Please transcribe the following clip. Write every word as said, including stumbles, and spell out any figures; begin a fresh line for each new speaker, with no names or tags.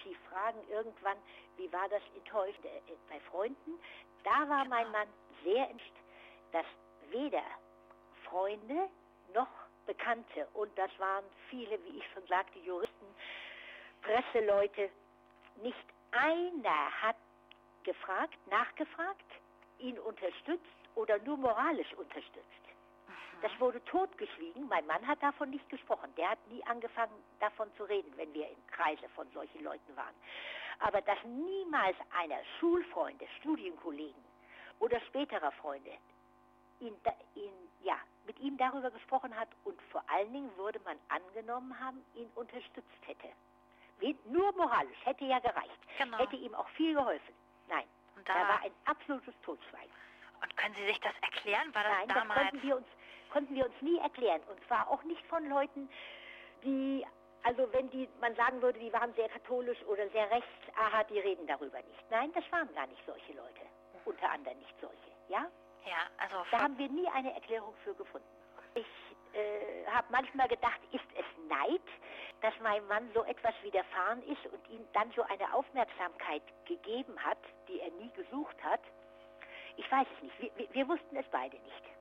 Sie fragen irgendwann, wie war das enttäuscht äh, bei Freunden? Da war mein Mann sehr enttäuscht, dass weder Freunde noch Bekannte, und das waren viele, wie ich schon sagte, Juristen, Presseleute, nicht einer hat gefragt, nachgefragt, ihn unterstützt oder nur moralisch unterstützt. Das wurde totgeschwiegen. Mein Mann hat davon nicht gesprochen. Der hat nie angefangen, davon zu reden, wenn wir im Kreise von solchen Leuten waren. Aber dass niemals einer Schulfreunde, Studienkollegen oder späterer Freunde ihn, ihn, ja, mit ihm darüber gesprochen hat und vor allen Dingen würde man angenommen haben, ihn unterstützt hätte. Wie, nur moralisch, hätte ja gereicht.
Genau.
Hätte ihm auch viel geholfen. Nein,
und da,
da war ein absolutes Totschweigen.
Und können Sie sich das erklären? War das
Nein,
damals?
das konnten wir uns, konnten wir uns nie erklären. Und zwar auch nicht von Leuten, die, also wenn die, man sagen würde, die waren sehr katholisch oder sehr rechts, aha, die reden darüber nicht. Nein, das waren gar nicht solche Leute. Unter anderem nicht solche, ja?
Ja, also...
Da haben wir nie eine Erklärung für gefunden. Ich äh, habe manchmal gedacht, ist es Neid, dass mein Mann so etwas widerfahren ist und ihm dann so eine Aufmerksamkeit gegeben hat, die er nie gesucht hat? Ich weiß es nicht. Wir, wir, wir wussten es beide nicht.